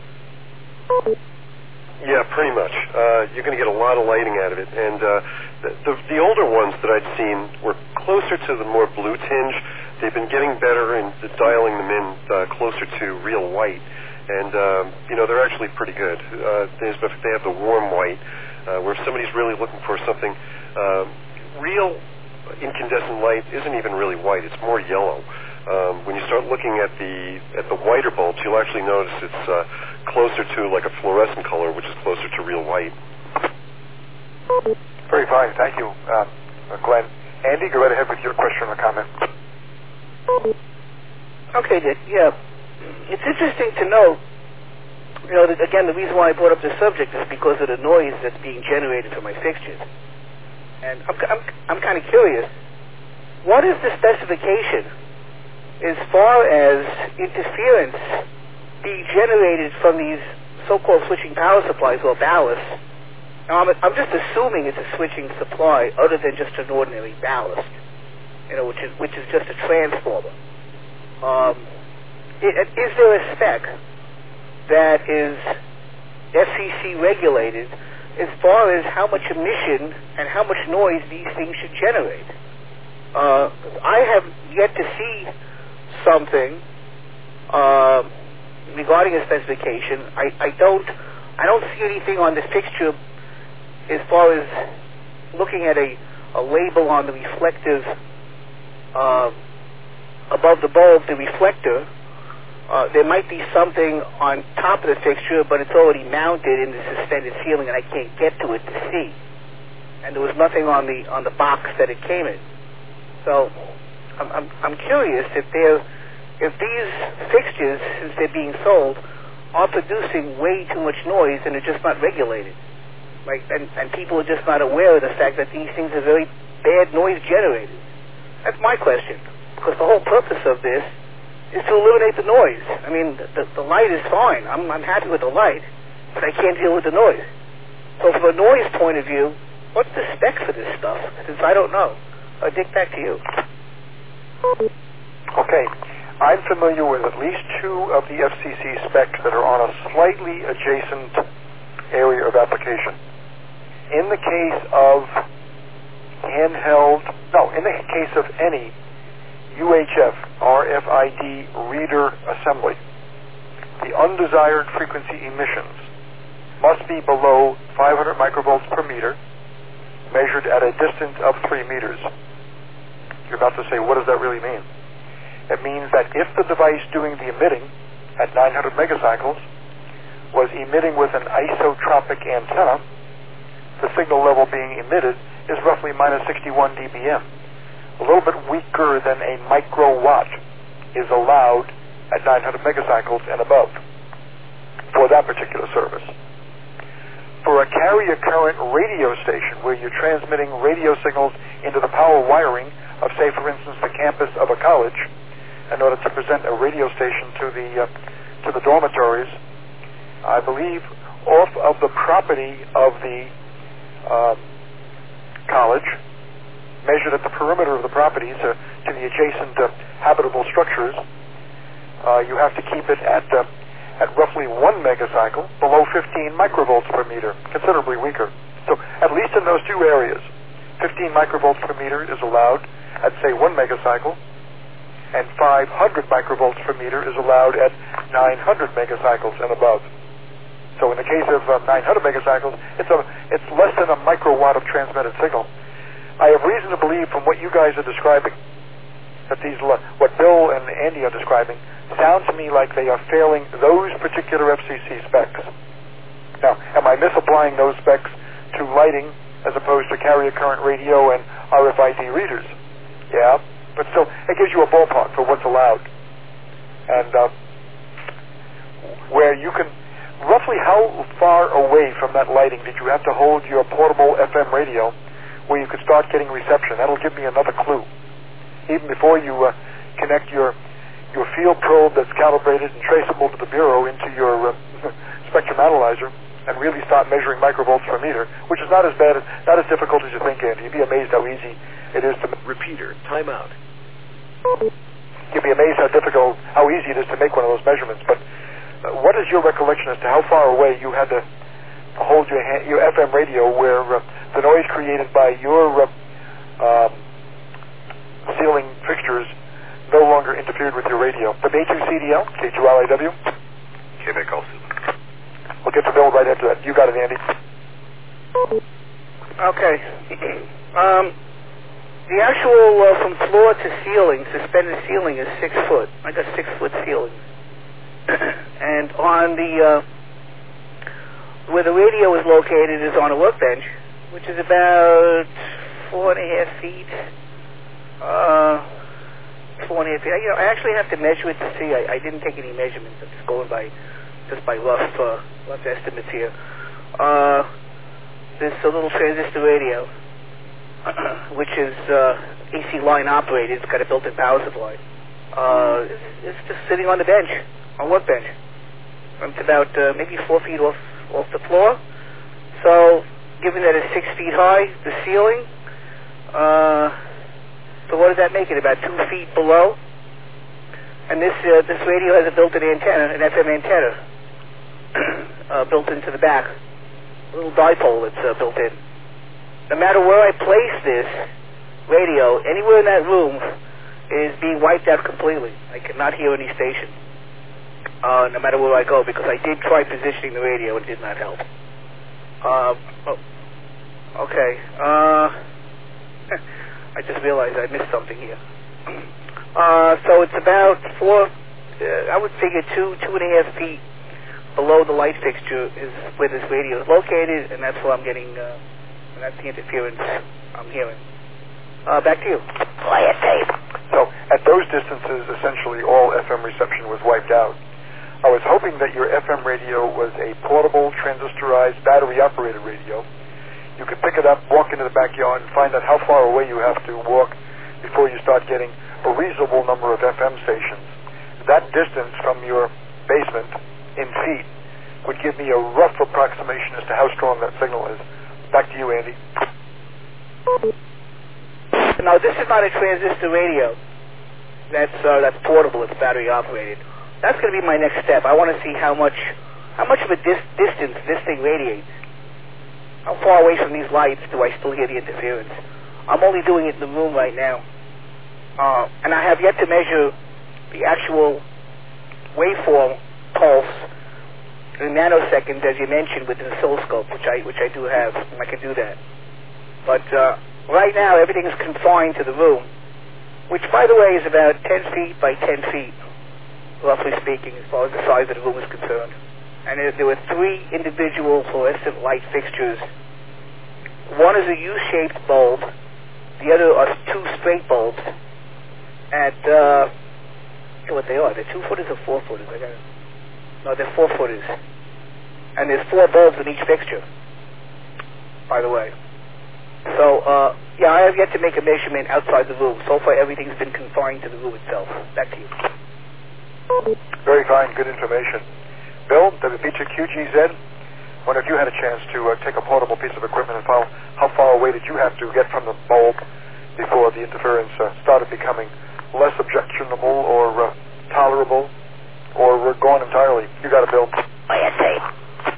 Yeah, pretty much. You're going to get a lot of lighting out of it. And the older ones that I'd seen were closer to the more blue tinge. They've been getting better in dialing them in closer to real white. And, they're actually pretty good. They have the warm white, where if somebody's really looking for something, real incandescent light isn't even really white. It's more yellow. When you start looking at the whiter bulbs, you'll actually notice it's closer to like a fluorescent color, which is closer to real white. Very fine. Thank you, Glenn. Andy, go right ahead with your question or comment. Okay, Dick. Yeah. It's interesting to know, that again, the reason why I brought up this subject is because of the noise that's being generated from my fixtures. And I'm kind of curious, what is the specification as far as interference being generated from these so-called switching power supplies or ballasts? Now, I'm just assuming it's a switching supply other than just an ordinary ballast, which is just a transformer. Is there a spec that is FCC regulated as far as how much emission and how much noise these things should generate? I have yet to see something regarding a specification. I don't see anything on the fixture as far as looking at a label on the reflective above the bulb, the reflector, there might be something on top of the fixture, but it's already mounted in the suspended ceiling, and I can't get to it to see. And there was nothing on the box that it came in. So I'm curious if these fixtures, since they're being sold, are producing way too much noise and they're just not regulated. Right? And people are just not aware of the fact that these things are very bad noise generators. That's my question. Because the whole purpose of this is to eliminate the noise. I mean, the light is fine. I'm happy with the light, but I can't deal with the noise. So from a noise point of view, what's the spec for this stuff? Since I don't know. Dick, back to you. Okay. I'm familiar with at least 2 of the FCC specs that are on a slightly adjacent area of application. In the case of in the case of any UHF, RFID reader assembly, the undesired frequency emissions must be below 500 microvolts per meter, measured at a distance of 3 meters. You're about to say, what does that really mean? It means that if the device doing the emitting at 900 megacycles was emitting with an isotropic antenna, the signal level being emitted is roughly minus 61 dBm. A little bit weaker than a microwatt is allowed at 900 megacycles and above for that particular service. For a carrier current radio station where you're transmitting radio signals into the power wiring of, say, for instance, the campus of a college, in order to present a radio station to the dormitories, I believe off of the property of the college, measured at the perimeter of the property to the adjacent habitable structures, you have to keep it at roughly 1 megacycle, below 15 microvolts per meter, considerably weaker. So at least in those 2 areas, 15 microvolts per meter is allowed at, say, 1 megacycle, and 500 microvolts per meter is allowed at 900 megacycles and above. So in the case of 900 megacycles, it's less than a microwatt of transmitted signal. I have reason to believe from what you guys are describing that what Bill and Andy are describing sound to me like they are failing those particular FCC specs. Now, am I misapplying those specs to lighting as opposed to carrier current radio and RFID readers? Yeah, but still, it gives you a ballpark for what's allowed. And where you can, roughly how far away from that lighting did you have to hold your portable FM radio where you could start getting reception? That'll give me another clue. Even before you connect your field probe that's calibrated and traceable to the Bureau into your spectrum analyzer and really start measuring microvolts per meter, which is not as difficult as you think, Andy. You'd be amazed how easy it is to... Repeater, timeout. You'd be amazed how easy it is to make one of those measurements. But what is your recollection as to how far away you had to hold your FM radio where the noise created by your ceiling fixtures no longer interfered with your radio? The B2CDL, K2LIW. Quebec also. We'll get to Bill right after that. You got it, Andy. Okay. The actual from floor to ceiling, suspended ceiling, is 6 foot. I got 6 foot ceilings. And on the where the radio is located is on a workbench, which is about 4.5 feet. 4.5 feet. I actually have to measure it to see. I didn't take any measurements. I'm just going by rough estimates here. This a little transistor radio, which is AC line operated. It's got a built-in power supply. It's just sitting on the bench, on workbench. It's about maybe 4 feet off the floor. So, given that it's 6 feet high, the ceiling, so what does that make it? About 2 feet below. And this radio has a built-in antenna, an FM antenna, built into the back. A little dipole that's built in. No matter where I place this radio, anywhere in that room is being wiped out completely. I cannot hear any station, no matter where I go, because I did try positioning the radio and it did not help. Okay. I just realized I missed something here. So it's about 4, I would figure 2.5 feet below the light fixture is where this radio is located, and that's where I'm getting, and that's the interference I'm hearing. Back to you. Play it, Dave. So at those distances, essentially all FM reception was wiped out. I was hoping that your FM radio was a portable, transistorized, battery-operated radio. You could pick it up, walk into the backyard, and find out how far away you have to walk before you start getting a reasonable number of FM stations. That distance from your basement in feet would give me a rough approximation as to how strong that signal is. Back to you, Andy. Now, this is not a transistor radio. That's portable. It's battery operated. That's going to be my next step. I want to see how much of a distance this thing radiates. How far away from these lights do I still hear the interference? I'm only doing it in the room right now. And I have yet to measure the actual waveform pulse in nanoseconds, as you mentioned, with an oscilloscope, which I do have, and I can do that. But right now, everything is confined to the room, which, by the way, is about 10 feet by 10 feet, roughly speaking, as far as the size of the room is concerned. And there were 3 individual fluorescent light fixtures. One is a U-shaped bulb. The other are 2 straight bulbs. At, what they are. They're 2-footers or 4-footers? No, they're 4-footers. And there's 4 bulbs in each fixture, by the way. So, yeah, I have yet to make a measurement outside the room. So far, everything's been confined to the room itself. Back to you. Very fine, good information. Bill, WPGZ, wonder if you had a chance to take a portable piece of equipment and follow how far away did you have to get from the bulb before the interference started becoming less objectionable or tolerable or gone entirely? You got it, Bill. Play it, Dave.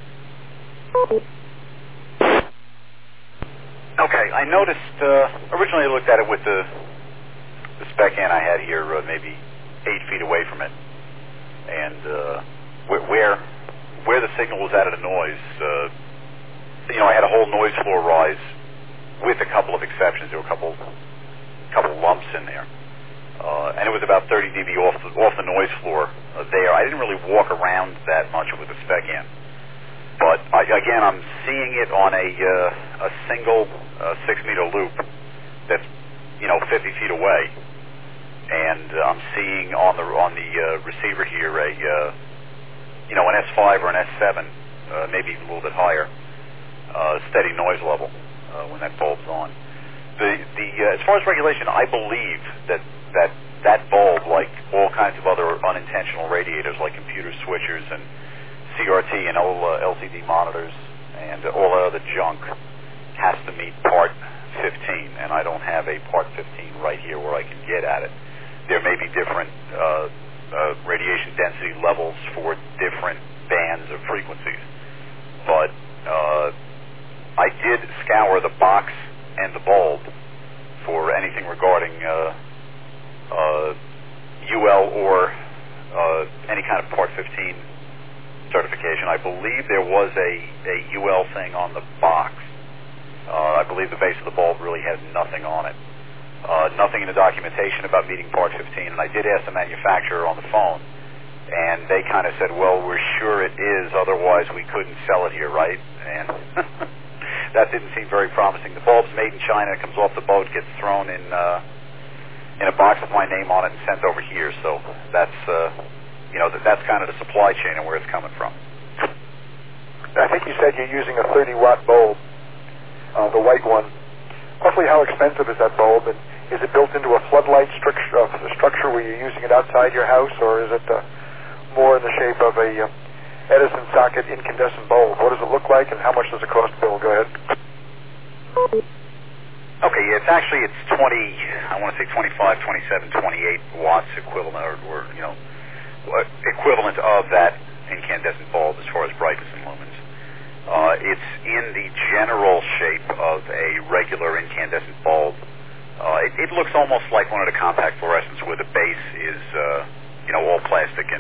Okay, I noticed, originally I looked at it with the spec in I had here maybe 8 feet away from it. And where the signal was out of the noise, I had a whole noise floor rise with a couple of exceptions. There were a couple lumps in there. And it was about 30 dB off the noise floor there. I didn't really walk around that much with the spec in. But again, I'm seeing it on a single 6-meter loop that's 50 feet away, and I'm seeing on the receiver here an S5 or an S7, maybe a little bit higher, steady noise level when that bulb's on. As far as regulation, I believe that bulb, like all kinds of other unintentional radiators, like computer switchers and CRT and LCD monitors and all that other junk, has to meet Part 15, and I don't have a Part 15 right here where I can get at it. There may be different radiation density levels for different bands of frequencies, but I did scour the box and the bulb for anything regarding UL or any kind of Part 15 certification. I believe there was a UL thing on the box. I believe the base of the bulb really has nothing on it. Nothing in the documentation about meeting Part 15, and I did ask the manufacturer on the phone, and they kind of said, well, we're sure it is, otherwise we couldn't sell it here, right? And that didn't seem very promising. The bulb's made in China, it comes off the boat, gets thrown in a box with my name on it and sent over here, so that's that's kind of the supply chain and where it's coming from. I think you said you're using a 30-watt bulb, the white one. Roughly how expensive is that bulb, and is it built into a floodlight structure where you're using it outside your house, or is it more in the shape of a Edison socket incandescent bulb? What does it look like, and how much does it cost, Bill? Go ahead. Okay, it's 20, I want to say 25, 27, 28 watts equivalent, or equivalent of that incandescent bulb as far as brightness and lumens. It's in the general shape of a regular incandescent bulb. It looks almost like one of the compact fluorescents where the base is, all plastic and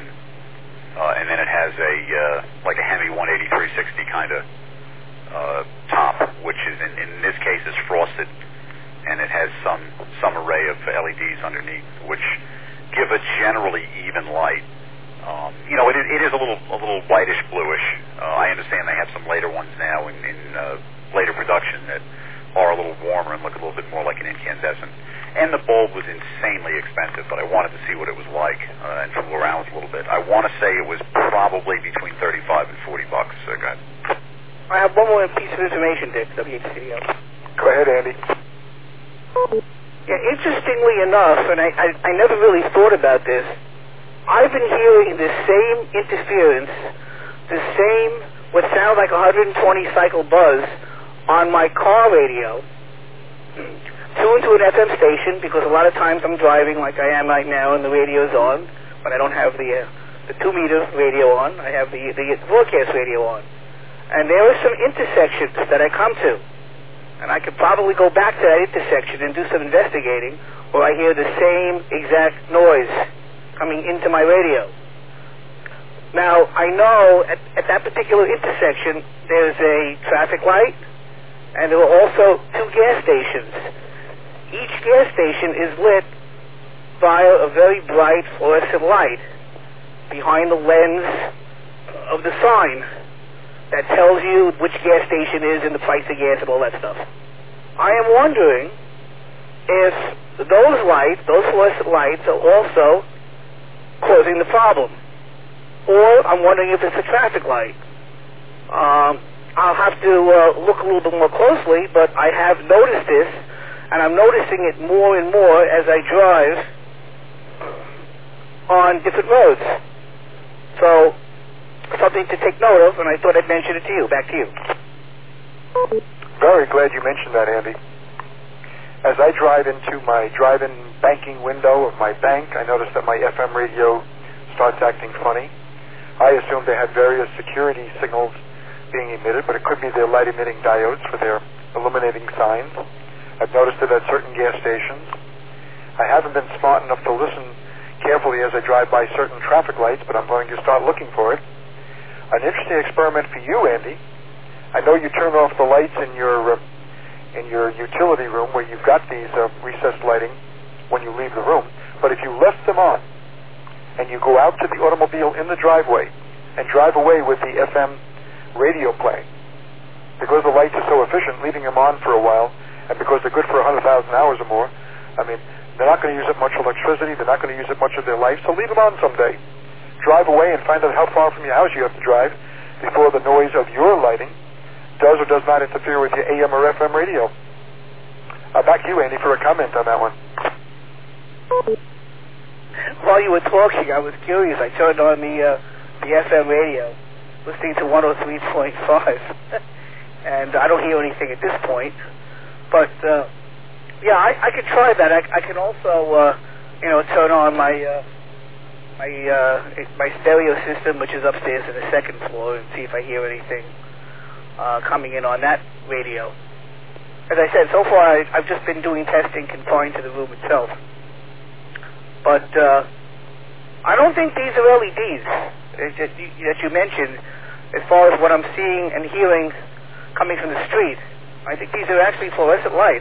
then it has like a Hemi 18360 kind of top. which is in this case is frosted, and it has some array of LEDs underneath, which give a generally even light. It is a little whitish bluish. I understand they have some later ones now in later production that are a little warmer and look a little bit more like an incandescent. And the bulb was insanely expensive, but I wanted to see what it was like and fool around with a little bit. I want to say it was probably between $35 and $40. Okay. I have one more piece of information, Dick, WHCDL. Go ahead, Andy. Yeah, interestingly enough, and I never really thought about this, I've been hearing the same interference, the same what sounds like 120 cycle buzz on my car radio, tuned to an FM station, because a lot of times I'm driving like I am right now and the radio's on, but I don't have the 2-meter radio on. I have the broadcast radio on. And there are some intersections that I come to, and I could probably go back to that intersection and do some investigating where I hear the same exact noise coming into my radio. Now, I know at that particular intersection there's a traffic light, and there are also 2 gas stations. Each gas station is lit by a very bright fluorescent light behind the lens of the sign that tells you which gas station is and the price of gas and all that stuff. I am wondering if those lights, those fluorescent lights, are also causing the problem. Or I'm wondering if it's a traffic light. I'll have to look a little bit more closely, but I have noticed this, and I'm noticing it more and more as I drive on different roads. So, something to take note of, and I thought I'd mention it to you. Back to you. Very glad you mentioned that, Andy. As I drive into my drive-in banking window of my bank, I notice that my FM radio starts acting funny. I assume they had various security signals being emitted, but it could be their light-emitting diodes for their illuminating signs. I've noticed it at certain gas stations. I haven't been smart enough to listen carefully as I drive by certain traffic lights, but I'm going to start looking for it. An interesting experiment for you, Andy. I know you turn off the lights in your utility room where you've got these recessed lighting when you leave the room, but if you left them on and you go out to the automobile in the driveway and drive away with the FM radio playing, because the lights are so efficient, leaving them on for a while, and because they're good for 100,000 hours or more, I mean, they're not going to use up much electricity, they're not going to use up much of their life, so leave them on someday. Drive away and find out how far from your house you have to drive before the noise of your lighting does or does not interfere with your AM or FM radio. Back to you, Andy, for a comment on that one. While you were talking, I was curious. I turned on the FM radio, listening to 103.5, and I don't hear anything at this point. But yeah, I could try that. I can also, turn on my stereo system, which is upstairs in the second floor, and see if I hear anything coming in on that radio. As I said, so far I've just been doing testing confined to the room itself. But I don't think these are LEDs that you mentioned as far as what I'm seeing and hearing coming from the street. I think these are actually fluorescent lights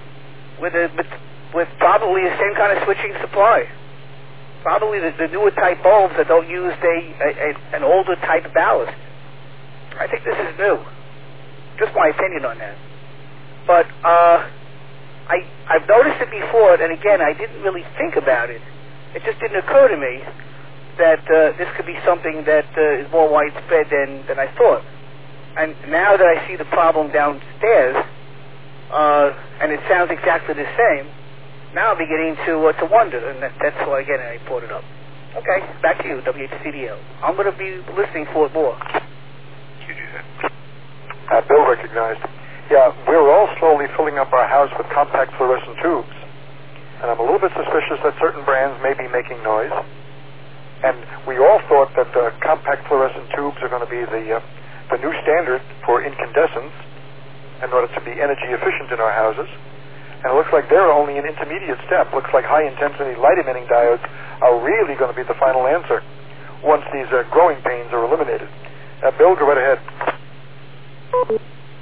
with probably the same kind of switching supply. Probably the newer type bulbs that don't use an older type ballast. I think this is new. Just my opinion on that. But I've noticed it before, and again, I didn't really think about it. It just didn't occur to me that this could be something that is more widespread than I thought. And now that I see the problem downstairs, and it sounds exactly the same, now I'm beginning to wonder, and that's why, again, I brought it up. Okay, back to you, WHCDL. I'm going to be listening for it more. You do that. Bill recognized. Yeah, we're all slowly filling up our house with compact fluorescent tubes. And I'm a little bit suspicious that certain brands may be making noise. And we all thought that compact fluorescent tubes are going to be the new standard for incandescence in order to be energy efficient in our houses. And it looks like they're only an intermediate step. Looks like high-intensity light-emitting diodes are really going to be the final answer once these growing pains are eliminated. Bill, go right ahead.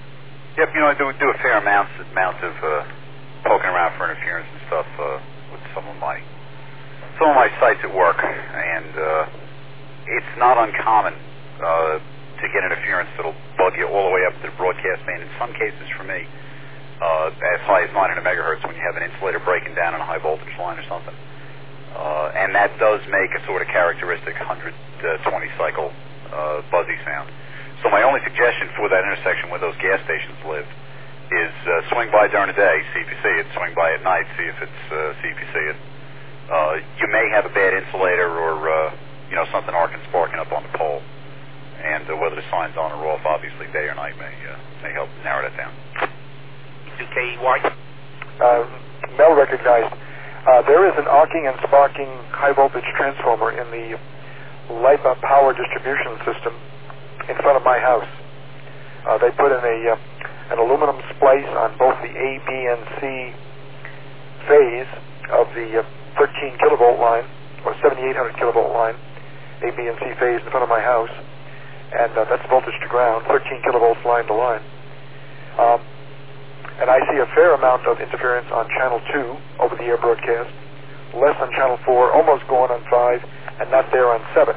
Yep, I do a fair amount of poking around for interference and stuff with some of my sites at work, and it's not uncommon to get interference that'll bug you all the way up to the broadcast band. In some cases, for me, as high as 900 megahertz when you have an insulator breaking down on a high voltage line or something, and that does make a sort of characteristic 120 cycle buzzy sound. So my only suggestion for that intersection where those gas stations live is swing by during the day, see if you see it. Swing by at night, see if you see it. You may have a bad insulator or something arcing sparking up on the pole, and whether the sign's on or off, obviously day or night may help narrow that down. 2KEY. Mel recognized. There is an arcing and sparking high voltage transformer in the LIPA power distribution system in front of my house. They put in an aluminum splice on both the A, B, and C phase of the 13 kilovolt line, or 7800 kilovolt line, A, B, and C phase in front of my house, and that's voltage to ground, 13 kilovolts line to line. And I see a fair amount of interference on channel 2 over the air broadcast, less on channel 4, almost going on 5, and not there on 7.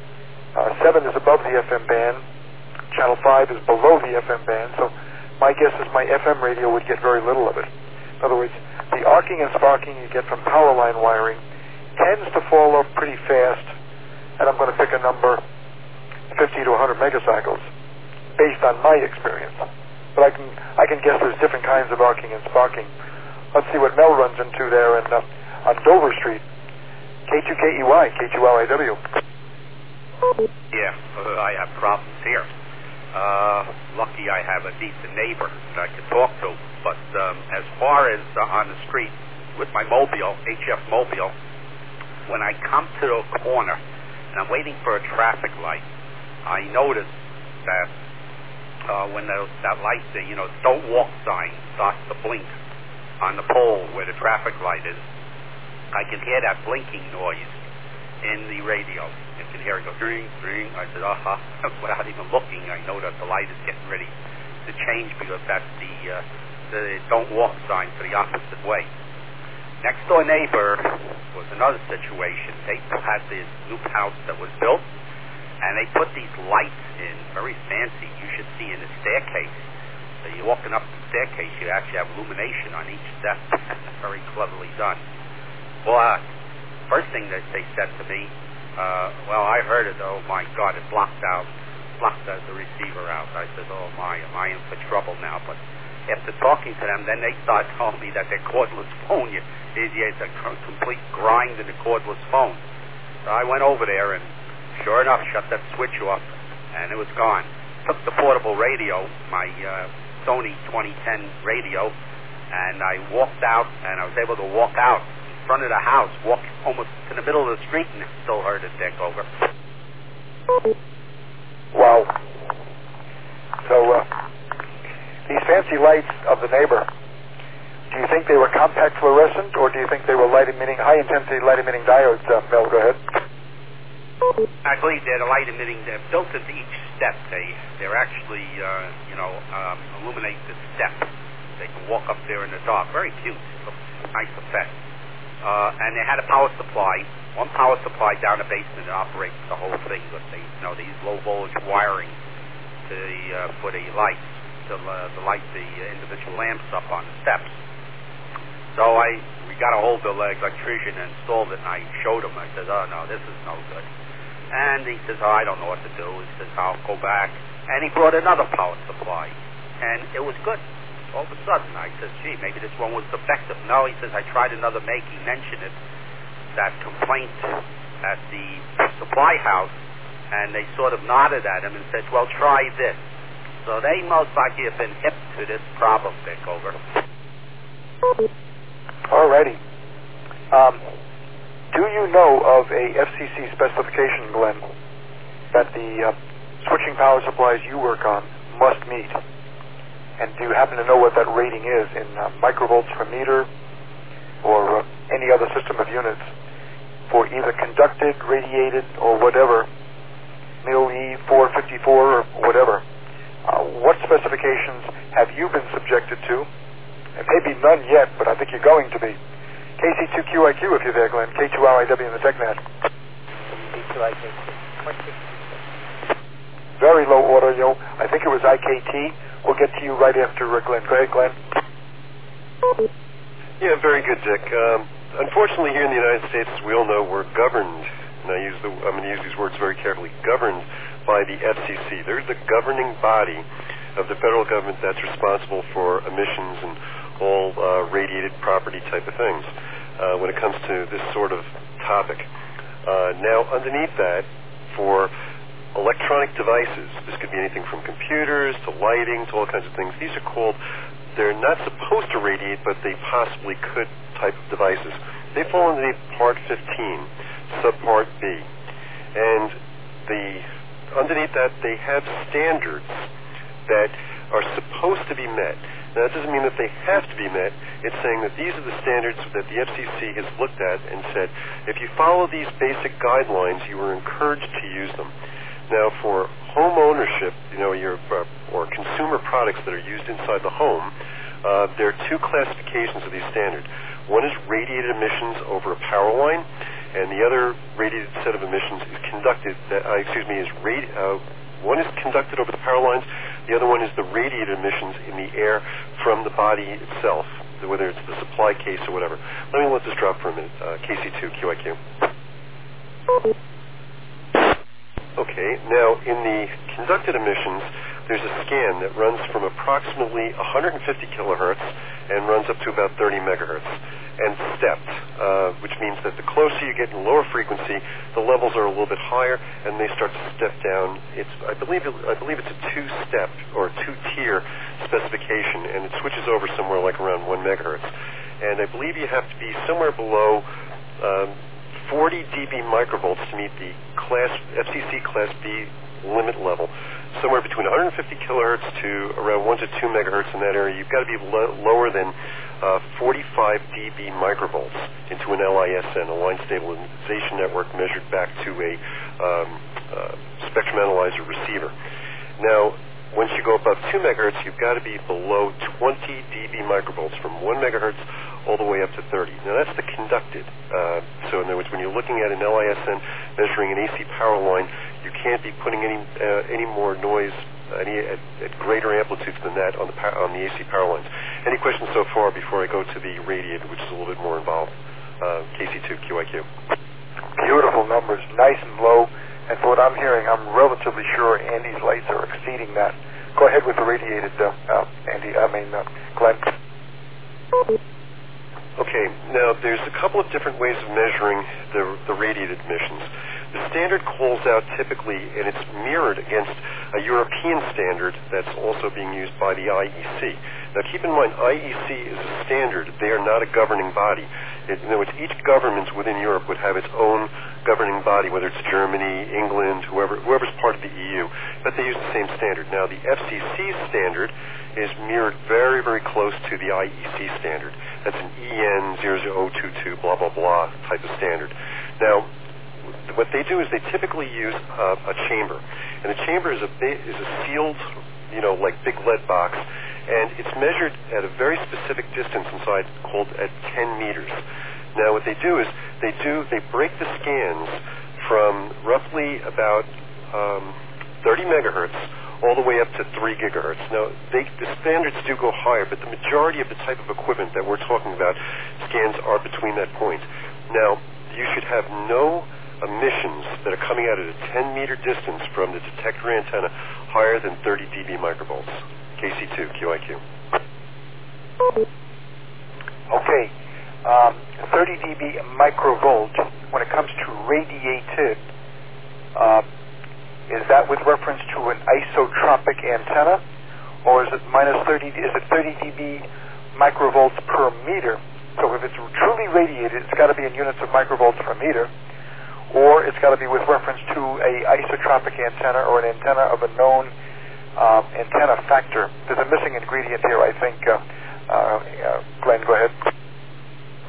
7 is above the FM band. Channel 5 is below the FM band. So my guess is my FM radio would get very little of it. In other words, the arcing and sparking you get from power line wiring tends to fall off pretty fast, and I'm going to pick a number 50 to 100 megacycles based on my experience. But I can guess there's different kinds of arcing and sparking. Let's see what Mel runs into there on Dover Street. K2KEY, KQLIW. Yeah, I have problems here. Lucky I have a decent neighbor that I can talk to. But as far as on the street with my mobile, HF mobile, when I come to the corner and I'm waiting for a traffic light, I notice that when that light, don't walk sign starts to blink on the pole where the traffic light is, I can hear that blinking noise in the radio. You can hear it go ding, ding. I said, without even looking, I know that the light is getting ready to change because that's the don't walk sign for the opposite way. Next door neighbor was another situation. They had this new house that was built, and they put these lights in, very fancy. You should see in the staircase. So you're walking up the staircase, you actually have illumination on each step. Very cleverly done. Well, first thing that they said to me, I heard it. Oh my God, it blocked the receiver out. I said, oh my, am I in for trouble now? But after talking to them, then they started telling me that their cordless phone, it's a complete grind in the cordless phone. So I went over there and sure enough, shut that switch off, and it was gone. Took the portable radio, my Sony 2010 radio, and I walked out, and I was able to walk out in front of the house, walk almost to the middle of the street, and still heard it take over. Wow. So, these fancy lights of the neighbor, do you think they were compact fluorescent, or do you think they were high-intensity light-emitting diodes? Mel, go ahead. I believe they're the light emitting. They're built into each step. They're actually, illuminate the step. They can walk up there in the dark. Very cute. Nice effect. And they had a power supply. One power supply down the basement that operates the whole thing. But they use low voltage wiring for the lights to light the individual lamps up on the steps. So we got a hold of the electrician and installed it, and I showed him. I said, oh no, this is no good. And he says, I don't know what to do. He says, I'll go back. And he brought another power supply, and it was good. All of a sudden, I said, gee, maybe this one was defective. No, he says, I tried another make. He mentioned it, that complaint at the supply house, and they sort of nodded at him and said, well, try this. So they most likely have been hip to this problem, Dick, over. Alrighty. Do you know of a FCC specification, Glenn, that the switching power supplies you work on must meet? And do you happen to know what that rating is in microvolts per meter or any other system of units for either conducted, radiated, or whatever, MIL-E 454 or whatever? What specifications have you been subjected to? And maybe none yet, but I think you're going to be. KC2QIQ if you're there, Glenn. K2RIW in the TechNet. Very low audio. I think it was IKT. We'll get to you right after Glenn. Go ahead, Glenn. Yeah, very good, Dick. Unfortunately, here in the United States, as we all know, we're governed, and I'm going to use these words very carefully, governed by the FCC. There's the governing body of the federal government that's responsible for emissions and all radiated property type of things when it comes to this sort of topic. Now, underneath that, for electronic devices, this could be anything from computers to lighting to all kinds of things. These are called, they're not supposed to radiate, but they possibly could type of devices. They fall underneath Part 15, Subpart B. And underneath that, they have standards that are supposed to be met. Now, that doesn't mean that they have to be met. It's saying that these are the standards that the FCC has looked at and said, if you follow these basic guidelines, you are encouraged to use them. Now, for home ownership, or consumer products that are used inside the home, there are two classifications of these standards. One is radiated emissions over a power line, and the other radiated set of emissions is one is conducted over the power lines, the other one is the radiated emissions in the air from the body itself, whether it's the supply case or whatever. Let me let this drop for a minute. KC2QIQ. Okay, now in the conducted emissions, there's a scan that runs from approximately 150 kilohertz and runs up to about 30 megahertz, and stepped, which means that the closer you get in lower frequency, the levels are a little bit higher, and they start to step down. I believe it's a two-step or two-tier specification, and it switches over somewhere like around 1 megahertz. And I believe you have to be somewhere below 40 dB microvolts to meet the FCC Class B limit level. Somewhere between 150 kilohertz to around 1 to 2 megahertz in that area. You've got to be lower than 45 dB microvolts into an LISN, a line stabilization network measured back to a spectrum analyzer receiver. Now, once you go above 2 megahertz, you've got to be below 20 dB microvolts, from 1 megahertz all the way up to 30. Now, that's the conducted. So in other words, when you're looking at an LISN measuring an AC power line, you can't be putting any more noise at greater amplitudes than that on the AC power lines. Any questions so far before I go to the radiated, which is a little bit more involved? KC2QIQ. Beautiful numbers, nice and low. And for what I'm hearing, I'm relatively sure Andy's lights are exceeding that. Go ahead with the radiated, Glenn. Okay, now there's a couple of different ways of measuring the radiated emissions. The standard calls out typically, and it's mirrored against a European standard that's also being used by the IEC. Now keep in mind, IEC is a standard. They are not a governing body. In other words, each government within Europe would have its own governing body, whether it's Germany, England, whoever's part of the EU, but they use the same standard. Now the FCC's standard is mirrored very, very close to the IEC standard. That's an EN 0022 blah, blah, blah type of standard. Now, what they do is they typically use a chamber. And a chamber is a sealed, like big lead box, and it's measured at a very specific distance inside called at 10 meters. Now what they do is they break the scans from roughly about 30 megahertz all the way up to 3 gigahertz. Now, the standards do go higher, but the majority of the type of equipment that we're talking about, scans are between that point. Now, you should have no emissions that are coming out at a 10-meter distance from the detector antenna higher than 30 dB microvolts. KC2QIQ. Okay. 30 dB microvolt, when it comes to radiated, is that with reference to an isotropic antenna, or is it minus 30? Is it 30 dB microvolts per meter? So if it's truly radiated, it's got to be in units of microvolts per meter, or it's got to be with reference to a isotropic antenna or an antenna of a known antenna factor. There's a missing ingredient here, I think. Glenn, go ahead.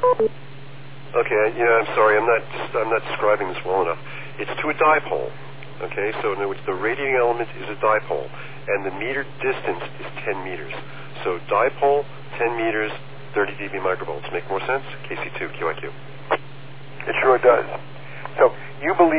Okay, I'm sorry, I'm not describing this well enough. It's to a dipole. Okay, so in other words, the radiating element is a dipole, and the meter distance is 10 meters. So dipole, 10 meters, 30 dB microvolts. Make more sense? KC2, QIQ. It sure does. So you believe